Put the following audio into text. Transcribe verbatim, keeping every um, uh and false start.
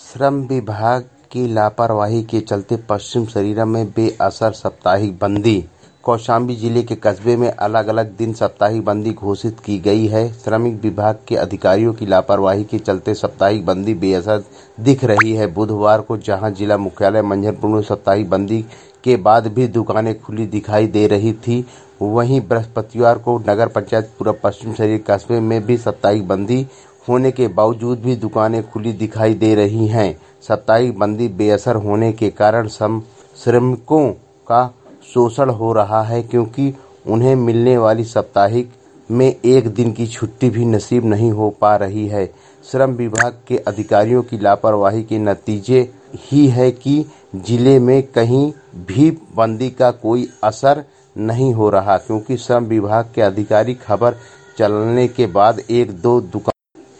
श्रम विभाग की लापरवाही के चलते पश्चिम सरीरा में बेअसर साप्ताहिक बंदी। कौशाम्बी जिले के कस्बे में अलग अलग दिन साप्ताहिक बंदी घोषित की गई है। श्रमिक विभाग के अधिकारियों की लापरवाही के चलते साप्ताहिक बंदी बेअसर दिख रही है। बुधवार को जहां जिला मुख्यालय मंझनपुर में साप्ताहिक बंदी के बाद भी दुकानें खुली दिखाई दे रही थी, वहीं बृहस्पतिवार को नगर पंचायत पूर्व पश्चिम सरीरा कस्बे में भी साप्ताहिक बंदी होने के बावजूद भी दुकानें खुली दिखाई दे रही हैं। साप्ताहिक बंदी बेअसर होने के कारण श्रमिकों का शोषण हो रहा है, क्योंकि उन्हें मिलने वाली साप्ताहिक में एक दिन की छुट्टी भी नसीब नहीं हो पा रही है। श्रम विभाग के अधिकारियों की लापरवाही के नतीजे ही है कि जिले में कहीं भी बंदी का कोई असर नहीं हो रहा, क्योंकि श्रम विभाग के अधिकारी खबर चलने के बाद एक दो दुकान